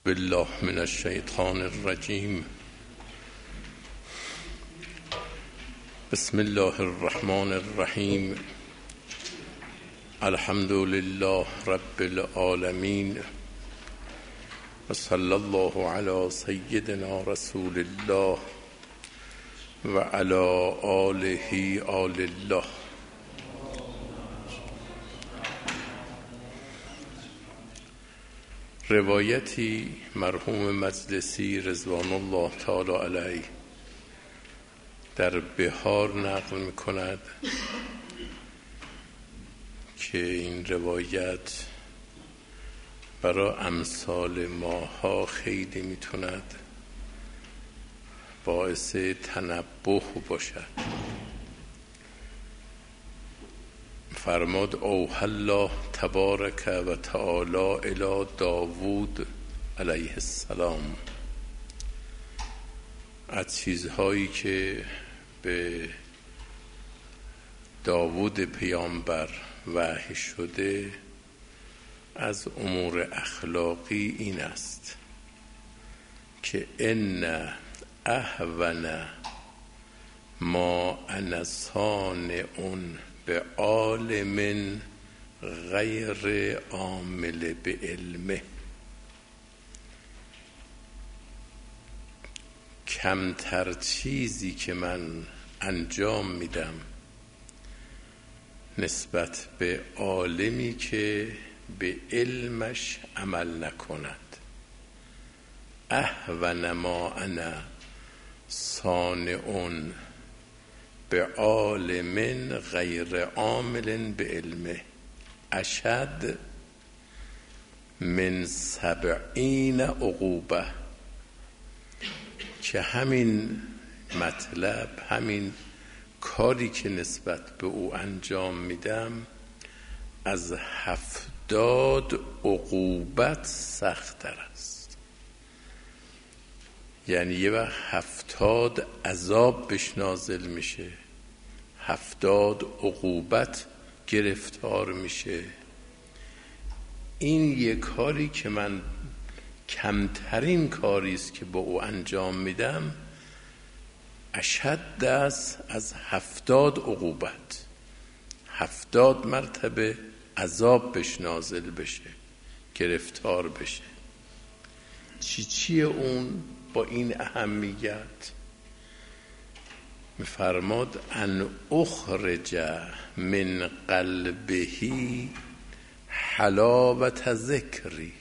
بالله من الشیطان الرجیم. بسم الله الرحمن الرحیم. الحمد لله رب العالمین و صلی الله علی سیدنا رسول الله و علی آله آل الله. روایتی مرحوم مجلسی رضوان الله تعالی علیه در بهار نقل می‌کند که این روایت برای امثال ماها خیلی میتوند باعث تنبه باشد. فرمود اوحی الله تبارک و تعالی الی داوود علیه السلام. از چیزهایی که به داوود پیامبر وحی شده از امور اخلاقی این است که ان اهون ما انا صانع به عالم غیر عامل به علمه. کمتر چیزی که من انجام میدم نسبت به عالمی که به علمش عمل نکند. اهون ما انا صانع به عالم غیر عامل به علمه اشد من 70 عقوبه. که همین مطلب، همین کاری که نسبت به او انجام میدم از 70 عقوبت سخت‌تر است. یعنی یه وقت 70 عذاب بهش نازل میشه، 70 عقوبت گرفتار میشه. این یه کاری که من کمترین کاری است که با او انجام میدم اشد است از 70 عقوبت. 70 مرتبه عذاب بهش نازل بشه، گرفتار بشه. چیه اون با این اهمیت؟ میفرماد ان اخرج من قلبه حلاوت ذکری.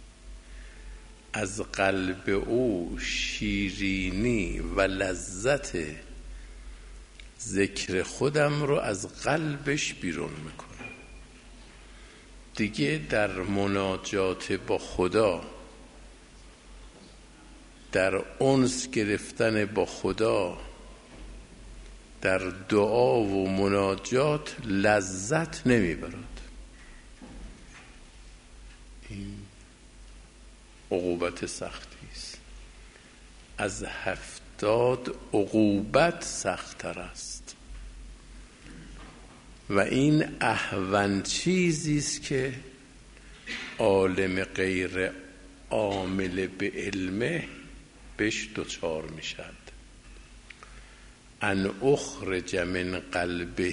از قلب او شیرینی و لذت ذکر خودم رو از قلبش بیرون میکنم. دیگه در مناجات با خدا، در انس گرفتن با خدا، در دعا و مناجات لذت نمیبرد. این عقوبت سختی است. از 70 عقوبت سخت‌تر است. و این اهون چیزی است که عالم غیر عامل به علمه بهش دچار میشد. ان اخرج من قلبه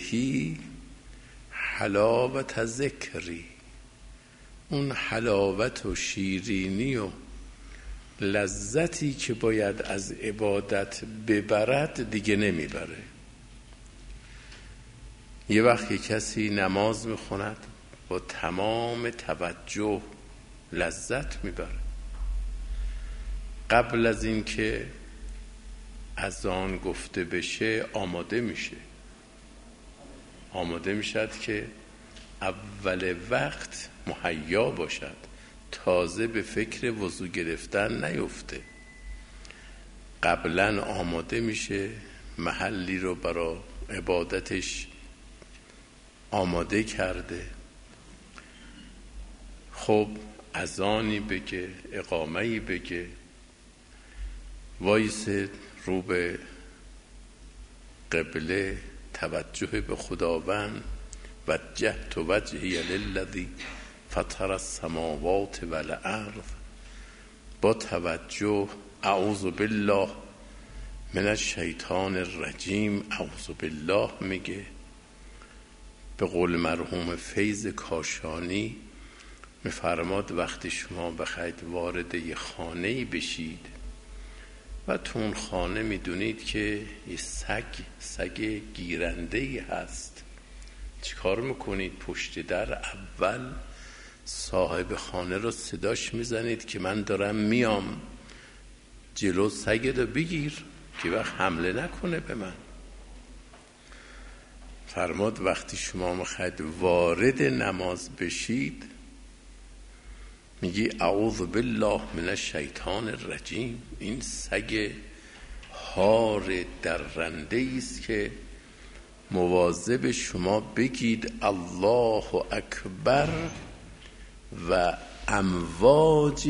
حلاوت ذکری. اون حلاوت و شیرینی و لذتی که باید از عبادت ببرد دیگه نمیبره. یه وقتی کسی نماز میخوند با تمام توجه لذت میبره. قبل از این که اذان گفته بشه آماده میشد که اول وقت مهیا باشد، تازه به فکر وضو گرفتن نیفته. قبلا آماده میشه، محلی رو برای عبادتش آماده کرده. خب اذانی بگه، اقامه‌ای بگه، وایسه رو به قبله، توجه به خداوند. وجهت وجهی للذی فطر السماوات والارض با توجه اعوذ بالله من الشیطان الرجیم اعوذ بالله میگه. به قول مرحوم فیض کاشانی میفرماد وقتی شما بخواید وارد یه خانه‌ای بشید و تو اون خانه میدونید که یه سگ گیرنده‌ای هست، چیکار میکنید؟ پشت در اول صاحب خانه رو صداش میزنید که من دارم میام، جلو سگت رو بگیر که وقت حمله نکنه به من. فرماد وقتی شما میخواید وارد نماز بشید میگی اعوذ بالله من الشیطان الرجیم. این سگ هار درنده است که مواظب شما بگید الله اکبر و امواج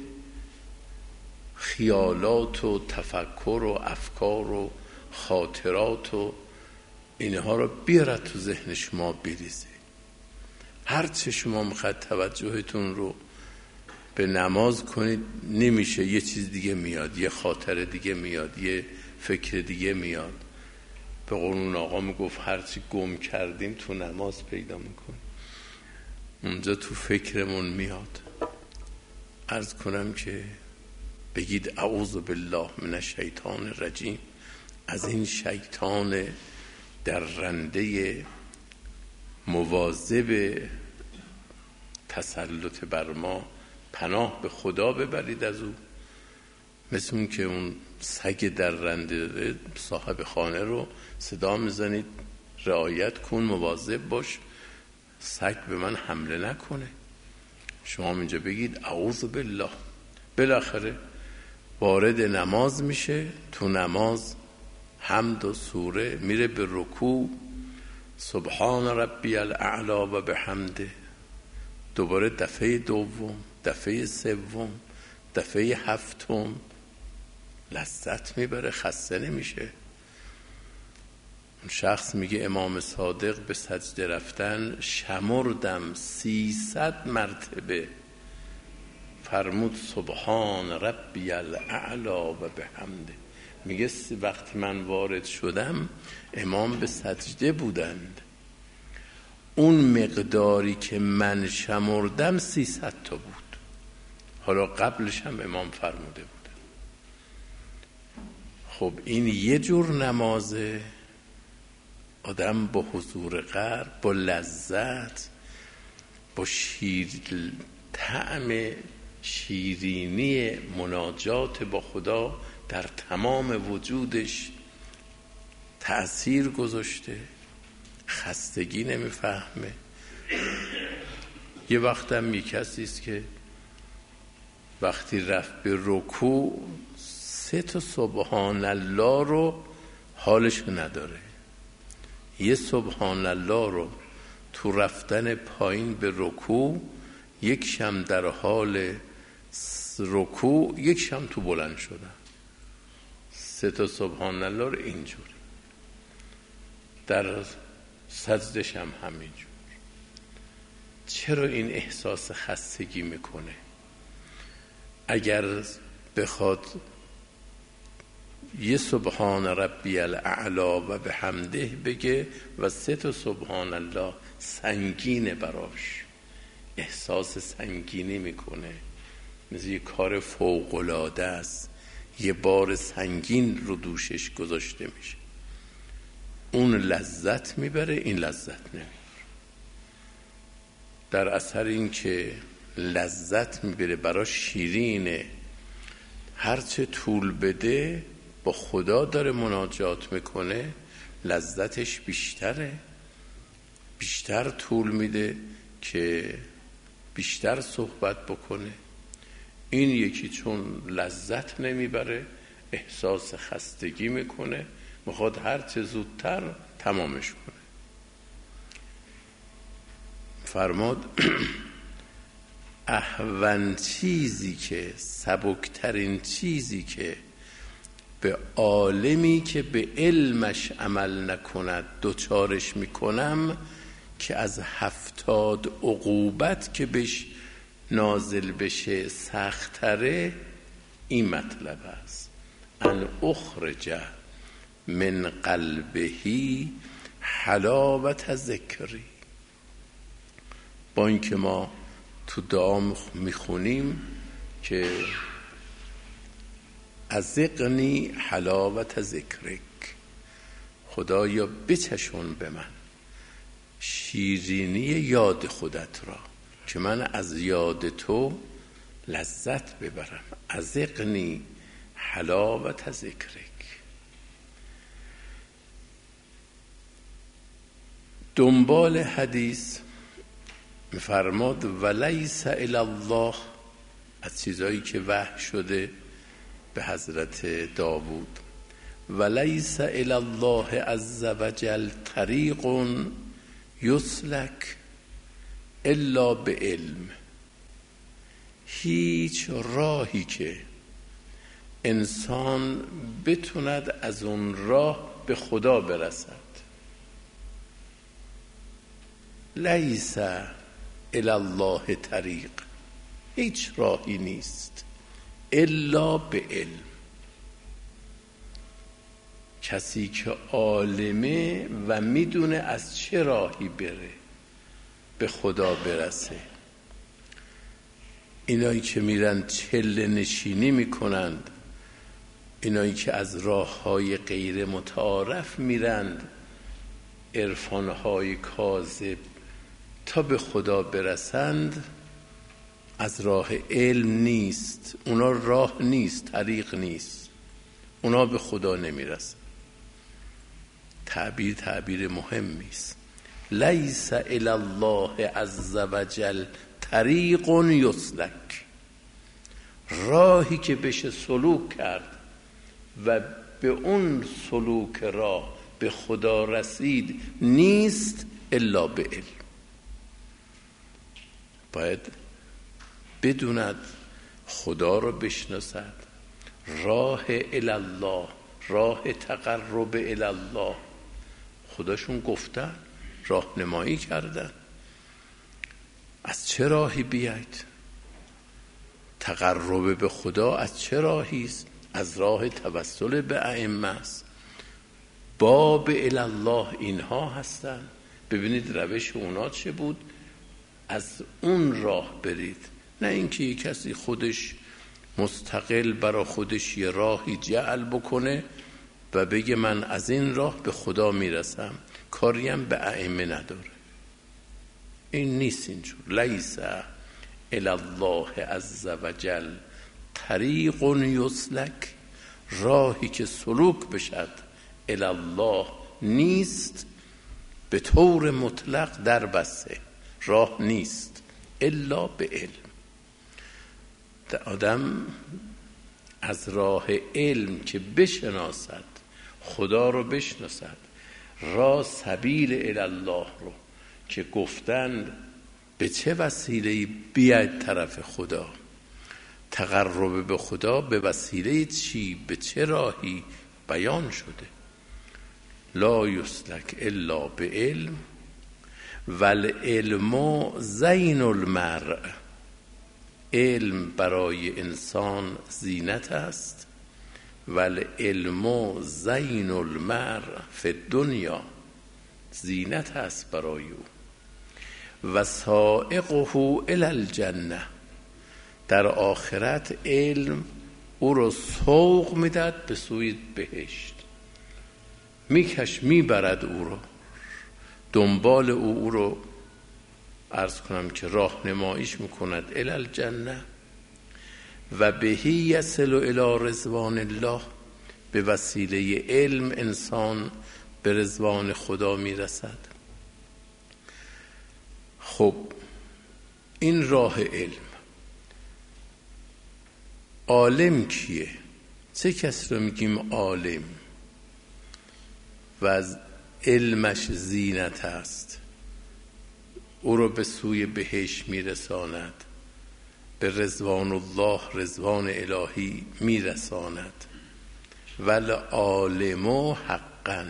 خیالات و تفکر و افکار و خاطرات و اینها رو بیارد تو ذهن شما بریزه. هرچه شما میخواد توجهتون رو به نماز کنید نمیشه، یه چیز دیگه میاد، یه خاطره دیگه میاد، یه فکر دیگه میاد. به قرآن آقا میگفت هرچی گم کردیم تو نماز پیدا میکنیم، اونجا تو فکرمون میاد. عرض کنم که بگید اعوذ بالله من الشیطان الرجیم، از این شیطان درنده مواظب تسلط بر ما پناه به خدا ببرید از او. مثل اون که اون سگ درنده صاحب خانه رو صدا میزنید رعایت کن، مواظب باش سگ به من حمله نکنه. شما اینجا بگید اعوذ بالله. بالاخره وارد نماز میشه، تو نماز حمد و سوره میره به رکوع، سبحان ربی الاعلی و بحمده، دوباره دفعه دوم، دفعه سوم، دفعه هفتم، لذت میبره، خسته نمیشه. اون شخص میگه امام صادق به سجده رفتن شمردم 300 مرتبه، فرمود سبحان ربی الاعلی و بحمده. میگه وقتی من وارد شدم امام به سجده بودند، اون مقداری که من شمردم 300 تا بود، حالا قبلش هم امام فرموده بود. خب این یه جور نمازه، آدم با حضور قلب، با لذت، با طعم شیرینی مناجات با خدا در تمام وجودش تأثیر گذاشته، خستگی نمیفهمه. یه وقتم یک کسی است که وقتی رفت به رکوع 3 سبحان الله رو حالش نداره، یه سبحان الله رو تو رفتن پایین به رکوع، یک شم در حال رکوع، یک شم تو بلند شدن. 3 سبحان الله رو اینجوری، در سجدش هم همینجور. چرا این احساس خستگی میکنه؟ اگر بخواد یه سبحان ربی الاعلی و بحمده بگه و 3 سبحان الله سنگینه براش، احساس سنگینی میکنه، مثل یه کار فوق‌العاده است، یه بار سنگین رو دوشش گذاشته میشه. اون لذت میبره، این لذت نمیبره. در اثر این که لذت میبره، براش شیرینه، هرچه طول بده با خدا داره مناجات میکنه، لذتش بیشتره، بیشتر طول میده که بیشتر صحبت بکنه. این یکی چون لذت نمیبره احساس خستگی میکنه، میخواد هرچه زودتر تمامش کنه. فرماد اهون چیزی که، سبکترین چیزی که به عالمی که به علمش عمل نکند دوچارش میکنم، که از 70 عقوبت که بهش نازل بشه سختره، این مطلب است، ان اخرج من قلبهی حلاوت ذکری. با اینکه ما تو دعا میخونیم که ازقنی حلاوت ذکرک، خدایا بچشون به من شیرینی یاد خودت را که من از یاد تو لذت ببرم. ازقنی حلاوت ذکرک. دنبال حدیث میفرماد ولیس الی الله، از چیزایی که وحی شده به حضرت داوود، ولیس الی الله عز وجل طریق یسلک الا بعلم. هیچ راهی که انسان بتوند از اون راه به خدا برسد، لیس الی الله طریق، هیچ راهی نیست الا به علم. کسی که عالمه و میدونه از چه راهی بره به خدا برسه. اینایی که میرن چله نشینی میکنند، اینایی که از راههای غیر متعارف میرند، عرفانهای کاذب تا به خدا برسند، از راه علم نیست. اونا راه نیست، طریق نیست، اونا به خدا نمیرسن. تعبیر مهمی است. لیس الی الله عز وجل طریق یسلک، راهی که بشه سلوک کرد و به اون سلوک راه به خدا رسید نیست الا به علم. باید بدوند، خدا رو بشناسد، راه الی الله، راه تقرب الی الله. خداشون گفتن، راهنمایی کردن از چه راهی بیاید. تقرب به خدا از چه راهی است؟ از راه توسل به ائمه است. باب الی الله اینها هستن. ببینید روش اونا چه بود، از اون راه برید، نه اینکه یک کسی خودش مستقل برای خودش یه راهی جعل بکنه و بگه من از این راه به خدا میرسم، کاریم به ائمه نداره. این نیست اینجور. لیس الی الله عز وجل طریق یسلک، راهی که سلوک بشد الی الله نیست، به طور مطلق در بسته راه نیست الا به علم. آدم از راه علم که بشناسد، خدا رو بشناسد، راه سبیل الی الله رو که گفتند به چه وسیله بیاید طرف خدا، تقرب به خدا به وسیله چی، به چه راهی بیان شده. لا یسلک الا به علم والعلم زین المرء، علم برای انسان زینت است، والعلم زین المرء فی الدنیا، زینت است برای او، و سائقه الی الجنه، در آخرت علم او رو سوق میداد به سوی بهشت، میبرد او رو دنبال او رو عرض کنم که راهنماییش میکند الی الجنه. و بهی یصل الی رضوان الله، به وسیله علم انسان به رضوان خدا میرسد. خب این راه علم. عالم کیه؟ چه کس رو میگیم عالم و از علمش زینت است، او رو به سوی بهشت میرساند، به رضوان الله، رضوان الهی میرساند. ول عالم حقا،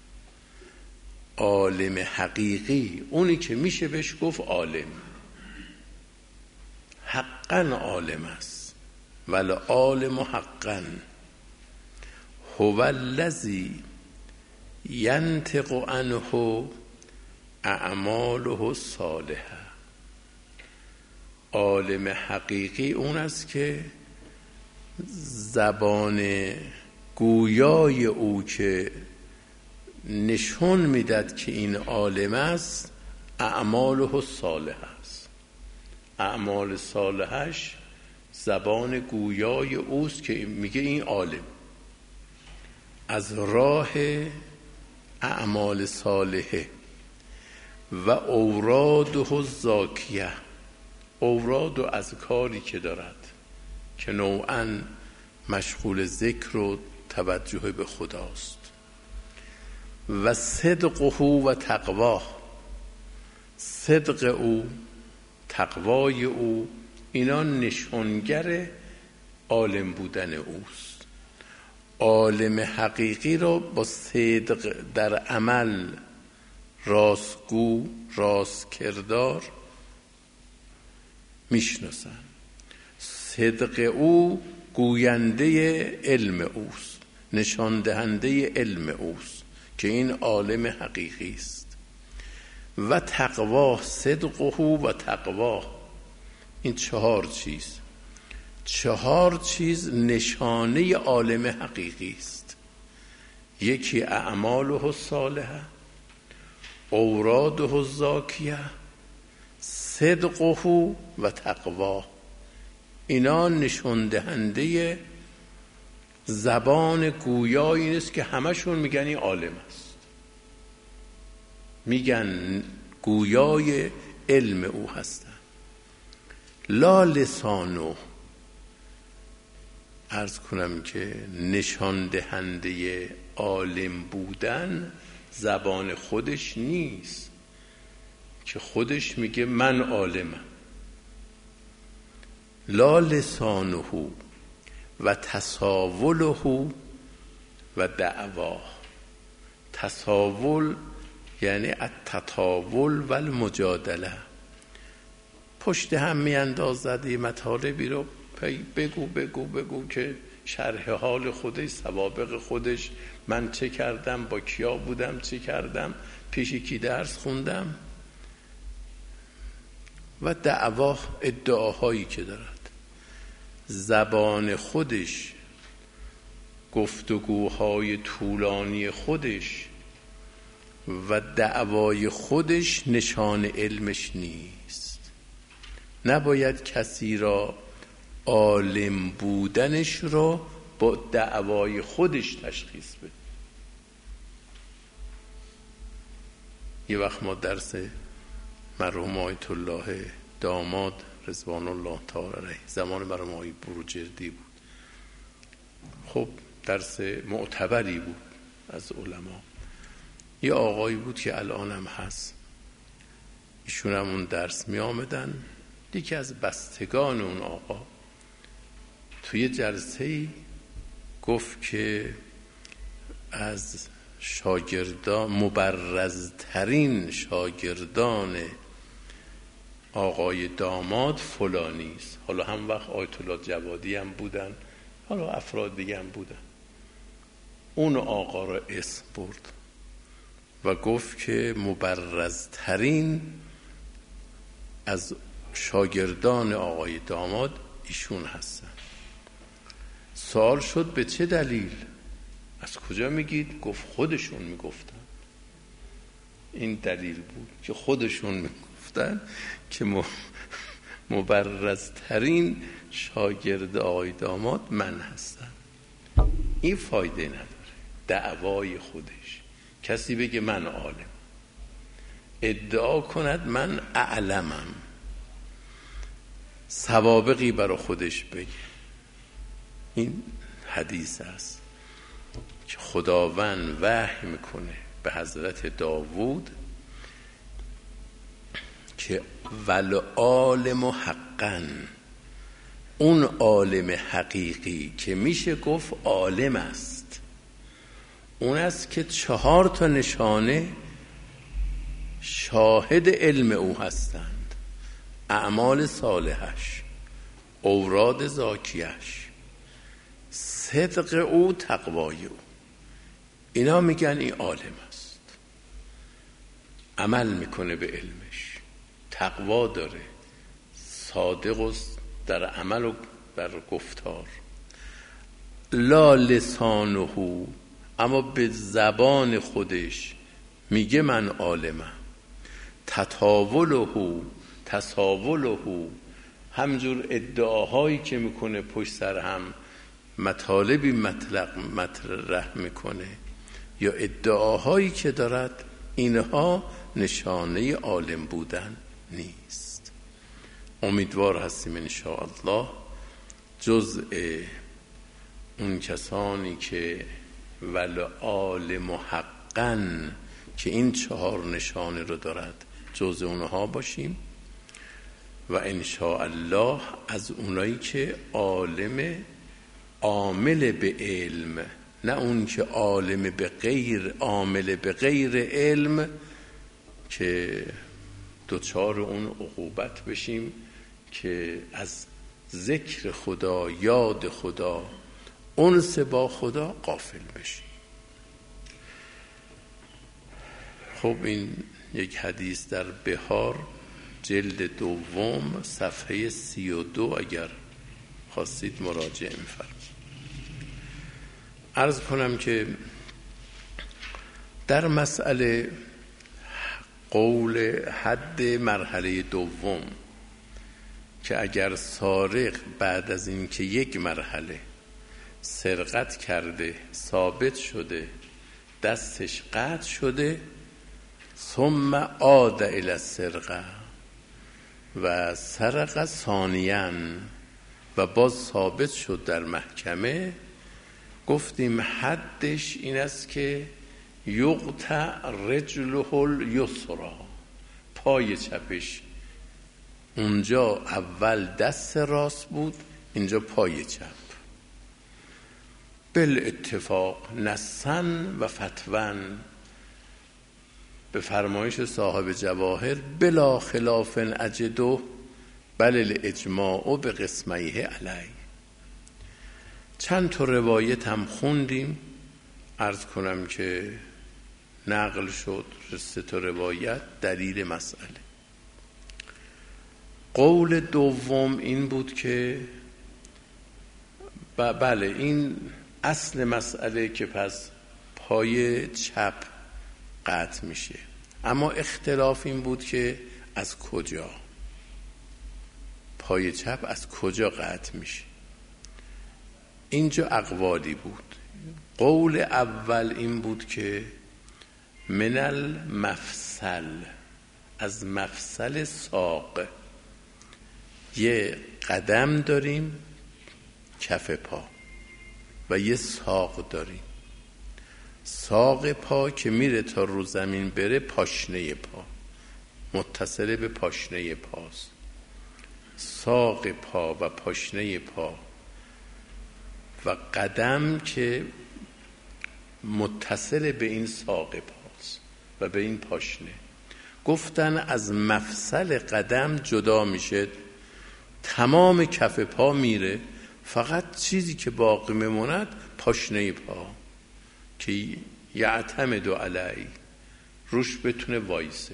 عالم حقیقی اونی که میشه بهش گفت عالم، حقا عالم است، والعالم حقا هو الذی ینطق عنه اعماله الصالحه. عالم حقیقی اون است که زبان گویای او که نشون میداد که این عالم است اعماله الصالحه است. اعمال صالحش زبان گویای اوست که میگه این عالم. از راه اعمال صالحه و اوراده الزاکیه، اوراد و اذکاری که دارد که نوعاً مشغول ذکر و توجه به خداست، و صدقه و تقواه، صدق او، تقوای او، اینا نشانگر عالم بودن اوست. عالم حقیقی را با صدق در عمل، راستگو، راست کردار میشناسن. صدق او گوینده علم اوست، نشان دهنده علم اوست که این عالم حقیقی است. و تقوا، صدقه و تقوا، این چهار چیز نشانه عالم حقیقی است. یکی اعماله الصالحه، اوراده الزاکیه، صدقه و تقوا. اینا نشان دهنده زبان گویایی این است که همشون میگن این عالم است، میگن گویای علم او هستن. لا لسانو، عرض کنم که نشان دهنده عالم بودن زبان خودش نیست که خودش میگه من عالمم. لا لسانه و تساوله و دعواه. تساول یعنی التطاول و المجادله، پشت هم میاندازد یه مطالبی رو بگو که شرح حال خودش، سوابق خودش، من چه کردم، با کیا بودم، چه کردم، پیش کی درس خوندم، و دعواه، ادعاهایی که دارد. زبان خودش، گفتگوهای طولانی خودش و دعوای خودش نشان علمش نیست. نباید کسی را عالم بودنش را با دعوای خودش تشخیص بده. یه وقت ما درس مرحوم آیت الله داماد رضوان الله تعالی علیه، زمان مرحوم آقای بروجردی بود. خب درس معتبری بود از علما. یه آقایی بود که الانم هست، ایشون هم اون درس می آمدن. یکی از بستگان اون آقا توی جلسه‌ای گفت که از شاگردان، مبرزترین شاگردان آقای داماد فلانی است. حالا هم وقت آیت الله جوادی هم بودن، حالا افراد دیگه هم بودن. اون آقا را اسم برد و گفت که مبرزترین از شاگردان آقای داماد ایشون هستن. سوال شد به چه دلیل؟ از کجا میگید؟ گفت خودشون میگفتن. این دلیل بود که خودشون میگفتن که مبرزترین شاگرد آقای داماد من هستم. این فایده نداره، دعوای خودش. کسی بگه من عالم، ادعا کند من اعلمم، سوابقی برای خودش بگه. این حدیث است که خداوند وحی میکنه به حضرت داوود که والعالم حقا، اون عالم حقیقی که میشه گفت عالم است، اون است که 4 نشانه شاهد علم او هستند: اعمال صالحش، اوراد زاکیش، صدق او، تقوای او. اینا میگن این عالم است، عمل میکنه به علمش، تقوا داره، صادق است در عمل و در گفتار. لا لسانه، اما به زبان خودش میگه من عالمم. تساوله، همجور ادعاهایی که میکنه پشت سر هم مطالبی مطرح میکنه یا ادعاهایی که دارد، اینها نشانه عالم بودن نیست. امیدوار هستیم انشاءالله جزء اون کسانی که والعالم حقا که این 4 نشانه رو دارد جزء اونها باشیم و انشاءالله از اونایی که عالم عامل به علم، نه اون که عالم به غیر، عامل به غیر علم، که دوچار اون عقوبت بشیم که از ذکر خدا، یاد خدا، انس با خدا غافل بشیم. خب این یک حدیث در بهار جلد 2 صفحه 32 اگر خواستید مراجعه می‌فرمایید. عرض کنم که در مسئله قول حد مرحله 2 که اگر سارق بعد از این که یک مرحله سرقت کرده ثابت شده، دستش قطع شده، ثم عاد الی السرقه و سرق ثانیاً و باز ثابت شد در محکمه، گفتیم حدش این است که یقطع رجله الیسری، پای چپش، اونجا اول دست راست بود، اینجا پای چپ، بالاتفاق نصاً و فتواً، به فرمایش صاحب جواهر، بلا خلاف اجده بل الاجماع به قسمیه علی. چند تا روایت هم خوندیم، عرض کنم که نقل شد 3 تا روایت دلیل مسئله. قول دوم این بود که بله این اصل مسئله که پس پای چپ قطع میشه، اما اختلاف این بود که از کجا، پای چپ از کجا قطع میشه. اینجا اقوالی بود. قول اول این بود که من المفصل، از مفصل ساق، یه قدم داریم کف پا و یه ساق داریم، ساق پا که میره تا رو زمین بره، پاشنه پا متصل به پاشنه پاست، ساق پا و پاشنه پا و قدم که متصل به این ساق پاست و به این پاشنه. گفتن از مفصل قدم جدا میشه، تمام کف پا میره، فقط چیزی که باقی میموند پاشنه پا که یعتمد علی، روش بتونه وایسه.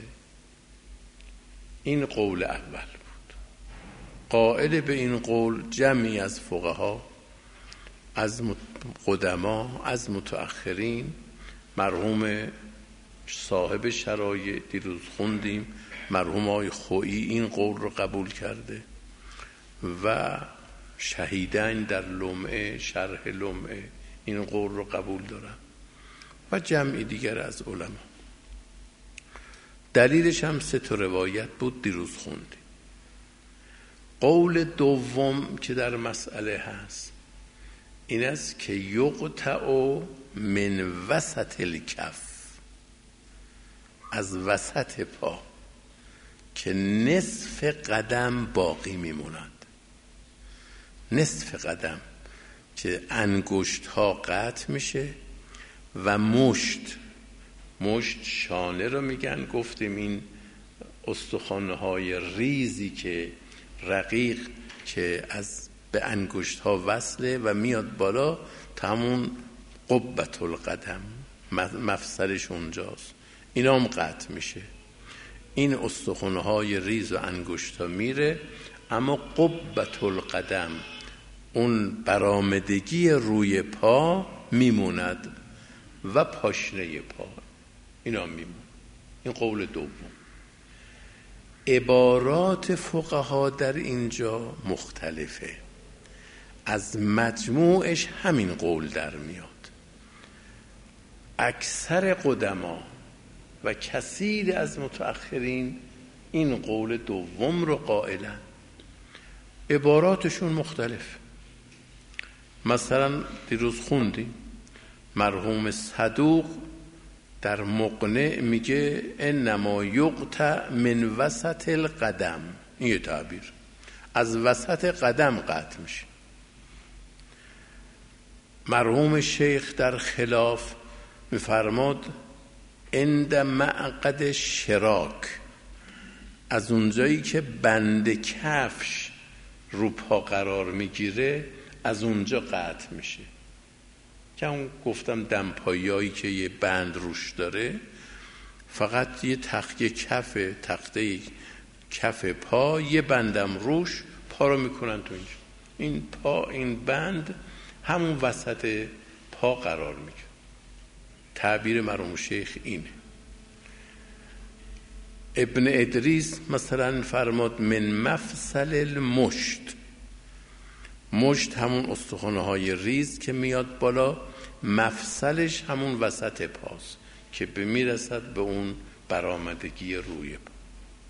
این قول اول بود. قائل به این قول جمعی از فقها، از قدما، از متأخرین، مرحوم صاحب شرایع دیروز خوندیم، مرحوم آقای خویی این قول رو قبول کرده و شهیدین در لمعه، شرح لمعه این قول رو قبول دارن و جمعی دیگر از علما. دلیلش هم 3 تا روایت بود دیروز خوندیم. قول دوم که در مسئله هست این است که یقطع من وسط الکف، از وسط پا که نصف قدم باقی میموند، نصف قدم که انگشت ها قطع میشه و مشت شانه رو میگن، گفتیم این استخوان‌های ریزی که رقیق که از به انگشت ها وصله و میاد بالا تا همون قبة القدم، مفصلش اونجاست، اینا هم قطع میشه. این استخوان‌های ریز و انگشت ها میره، اما قبة القدم، اون برآمدگی روی پا میموند و پاشنه پا، اینا میمون. این قول دوم. عبارات فقها در اینجا مختلفه، از مجموعش همین قول در میاد. اکثر قدما و کثیر از متأخرین این قول دوم رو قائلن، عباراتشون مختلف. مثلا دیروز خوندیم مرحوم صدوق در مقنع میگه انما یقطع من وسط القدم، این یه تعبیر، از وسط قدم قطع میشه. مرحوم شیخ در خلاف میفرماد عند معقد شراک، از اونجایی که بند کفش رو پا قرار میگیره از اونجا قطع میشه. که اون گفتم دمپاییایی که یه بند روش داره، فقط یه تخته کف پا یه بندم روش، پا رو میکنن تو اینجا، این پا، این بند همون وسط پا قرار میگیره. تعبیر مرحوم شیخ اینه. ابن ادریس مثلا فرماد من مفصل المشت، مشت همون استخوان‌های ریز که میاد بالا، مفصلش همون وسط پاست که به میرسد به اون برآمدگی روی پا.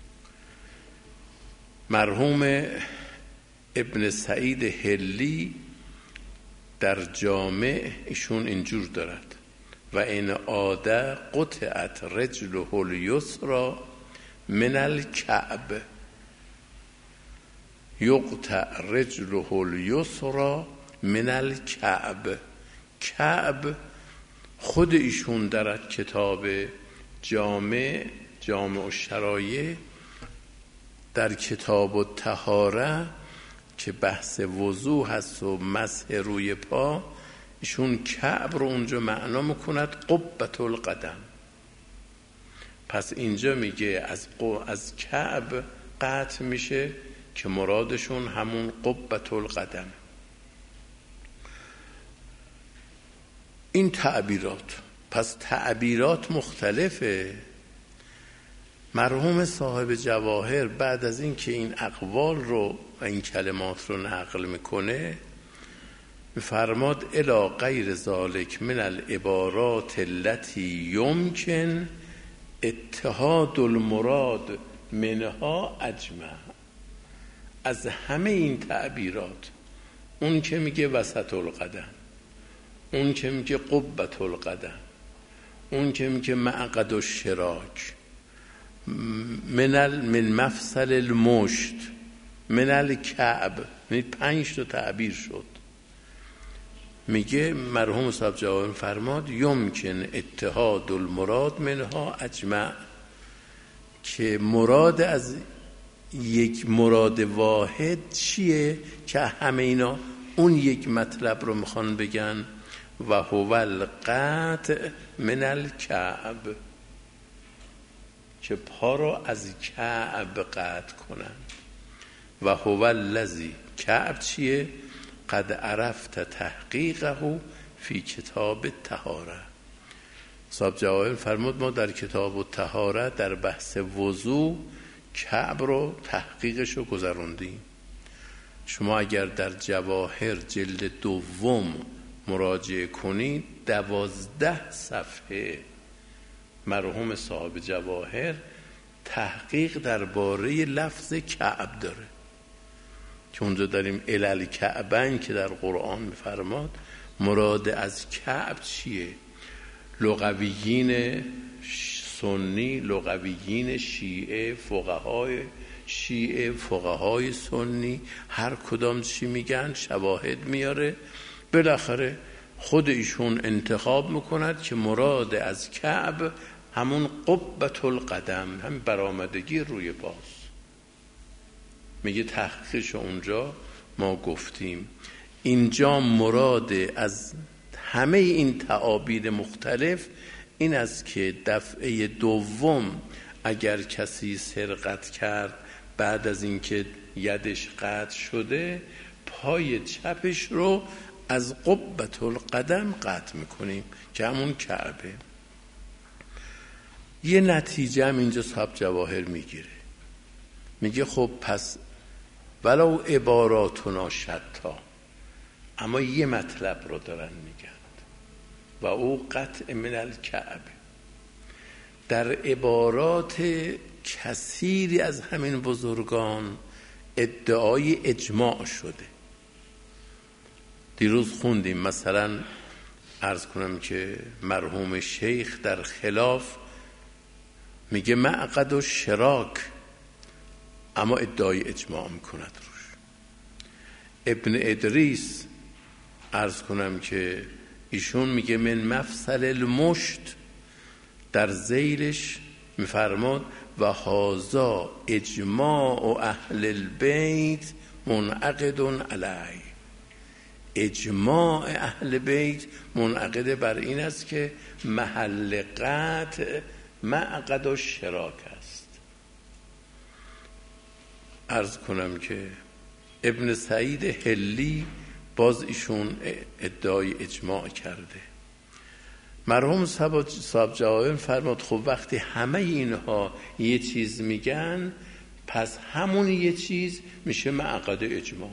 مرحوم ابن سعید هلی در جامع ایشون اینجور دارد و این عاده قطعت رجله الیسری من الکعب، یقطع رجله الیسری من الکعب. کعب خود ایشون در کتاب جامع الشرایع در کتاب الطهاره که بحث وضو هست و مسح روی پا، ایشون کعب رو اونجا معنا میکند قبة القدم. پس اینجا میگه از کعب قطع میشه که مرادشون همون قبة القدم. این تعبیرات، پس تعبیرات مختلفه. مرحوم صاحب جواهر بعد از این که این اقوال رو و این کلمات رو نقل میکنه، فرماد الی غیر ذالک من العبارات التي یمکن اتحاد المراد منها اجمع. از همه این تعبیرات، اون که میگه وسط القدم، اون که میگه قبة القدم، اون که میگه معقد الشراک، من مفصل المشت، من الکعب، 5 تا تعبیر شد. میگه مرحوم صاحب جواهر فرماد یمکن اتحاد المراد منها اجمع، که مراد از یک مراد واحد چیه که همه اینا اون یک مطلب رو میخوان بگن، و هو القطع من الکعب، که پا رو از کعب قطع کنن. و هو الذی، کعب چیه؟ قد عرفت تحقیقه فی کتاب الطهاره. صاحب جواهر فرمود ما در کتاب الطهاره در بحث وضو کعب رو تحقیقش رو گذروندیم. شما اگر در جواهر جلد دوم مراجعه کنید 12 صفحه مرحوم صاحب جواهر تحقیق درباره لفظ کعب داره، که اونجا داریم الالکعبین که در قرآن میفرماد مراد از کعب چیه. لغویین سنی، لغویین شیعه، فقهای شیعه، فقهای سنی، هر کدام چی میگن شواهد میاره، بالاخره خود ایشون انتخاب میکند که مراد از کعب همون قبة القدم، همین برآمدگی روی پاست. میگه تحقیقش اونجا ما گفتیم. اینجا مراد از همه این تعابیر مختلف این است که دفعه دوم اگر کسی سرقت کرد بعد از اینکه یدش قطع شده، پای چپش رو از قبة القدم قطع میکنیم که همون کعبه. یه نتیجه هم اینجا صاحب جواهر میگیره، میگه خب پس ولو عباراتنا شتا، اما یه مطلب رو دارن میگن و او قطع من الکعبه. در عبارات کثیری از همین بزرگان ادعای اجماع شده. دیروز خوندیم مثلا عرض کنم که مرحوم شیخ در خلاف میگه معقد و شراک، اما ادعای اجماع میکند روش. ابن ادریس عرض کنم که ایشون میگه من مفصل المشت، در ذیلش میفرماد و هازا اجماع و اهل البیت منعقد علی. اجماع اهل بیت منعقد بر این است که محل قطع معقد و شراک است. عرض کنم که ابن سعید حلی باز ایشون ادعای اجماع کرده. مرحوم صاحب جواهر فرمود خب وقتی همه اینها یه چیز میگن، پس همون یه چیز میشه معقد اجماع.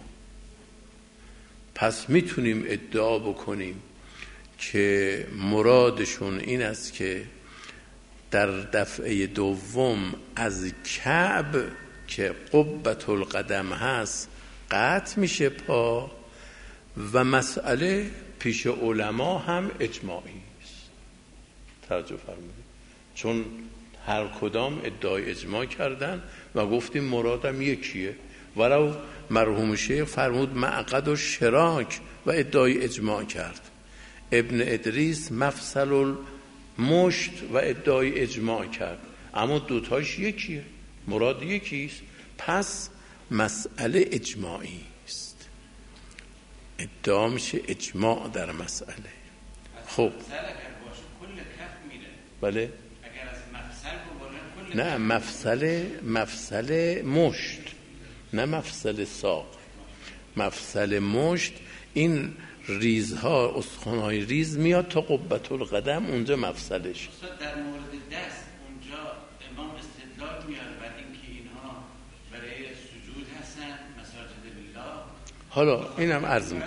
پس میتونیم ادعا بکنیم که مرادشون این است که در دفعه دوم از کعب که قبة القدم هست قطع میشه پا، و مسئله پیش علما هم اجماعی است. توجه فرمایید، چون هر کدام ادعای اجماع کردن و گفتیم مرادم یکیه. ولو مرحوم شیخ فرمود معقد و شراک و ادعای اجماع کرد، ابن ادریس مفصل المشت و ادعای اجماع کرد، اما دوتاش یکیه، مراد یکیست، پس مسئله اجماعی است. ادعا میشه اجماع در مسئله. خب بله، اگر از مفصل نه مفصل مشت، نه مفصل ساق. مفصل مشت این ریزها، استخوان‌های ریز میاد تا قبة القدم، اونجا مفصلش. در مورد دست اونجا امام استدلال میاره بر اینکه اینها برای سجود هستن، مساجد بالله. حالا اینم عرض میکنم،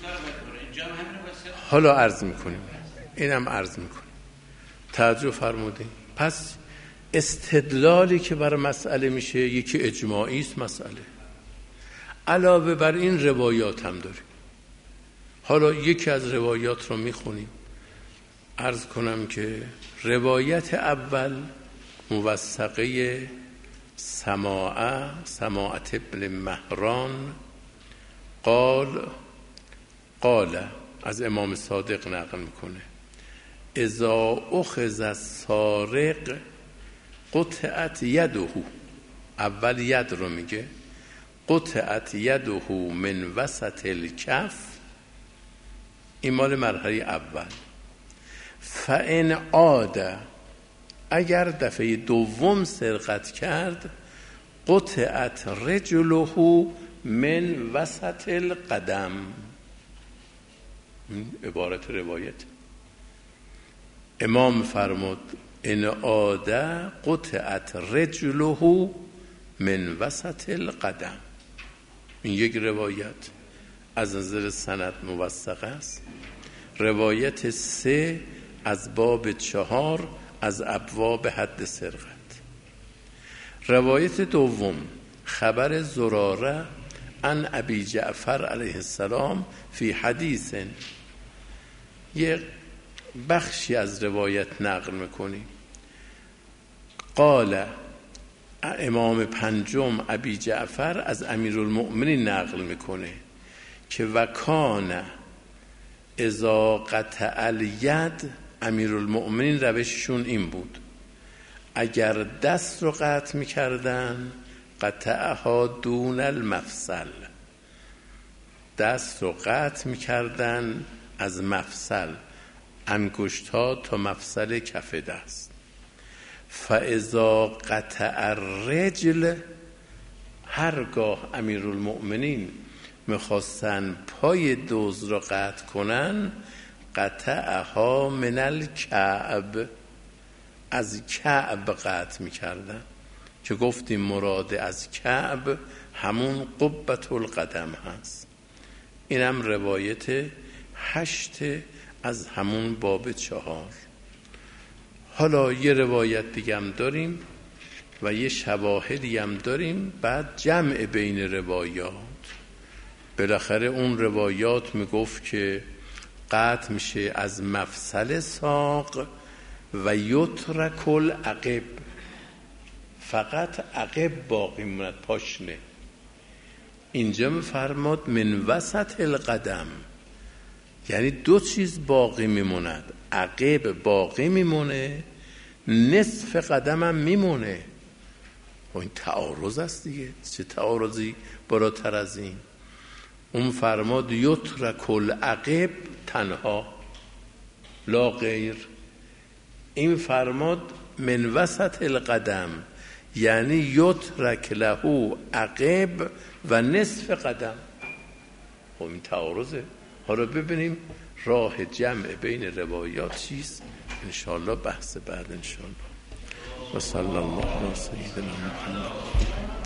حالا عرض میکنیم، اینم عرض میکنیم. توجه فرمودین؟ پس استدلالی که برای مسئله میشه یکی اجماعی است مسئله، علاوه بر این روایات هم داریم. حالا یکی از روایات رو میخونیم. عرض کنم که روایت اول موثقه سماعت ابن مهران قال از امام صادق نقل میکنه اذا اخذ السارق قطعت یده. اول ید رو میگه، قطعت یده من وسط الکف، این مال مرحله اول. فان عاد، اگر دفعه دوم سرقت کرد، قطعت رجله من وسط القدم. عبارت روایت امام فرمود ان عاد قطعت رجله من وسط القدم. این یک روایت از نظر سند موثق است. روایت 3 از باب 4 از ابواب حد سرقت. روایت دوم خبر زراره عن ابی جعفر علیه السلام فی حدیث، یک بخشی از روایت نقل میکنیم. قال امام پنجم ابی جعفر از امیرالمؤمنین نقل میکنه که وکان اذا قطع الید، امیرالمؤمنین روششون این بود اگر دست رو قطع میکردن قطعها دون المفصل، دست رو قطع میکردن از مفصل انگشت ها تا مفصل کف دست. فاذا قطع الرجل، هرگاه امیرالمؤمنین میخواستن پای دزد را قطع کنن، قطعها من الکعب، از کعب قطع میکردن که گفتیم مراد از کعب همون قبة القدم هست. اینم روایت 8 از همون باب 4. حالا یه روایت دیگه هم داریم و یه شواهدی هم داریم، بعد جمع بین روایات. بالاخره اون روایات میگفت که قطع میشه از مفصل ساق و یترک العقب، فقط عقب باقی موند، پاشنه. اینجا میفرماد من وسط القدم، یعنی 2 چیز باقی میموند، عقب باقی میمونه، نصف قدم هم میمونه. و این تعارض است دیگه، چه تعارضی بالاتر از این؟ اون فرماد یترک العقب تنها لا غیر. این فرماد من وسط القدم، یعنی یترک له عقب و نصف قدم. خب این تعارضه. حالا ببینیم راه جمع بین روایات چیست. انشاءالله بحث بعد انشاءالله. و صلی الله علی سیدنا محمد.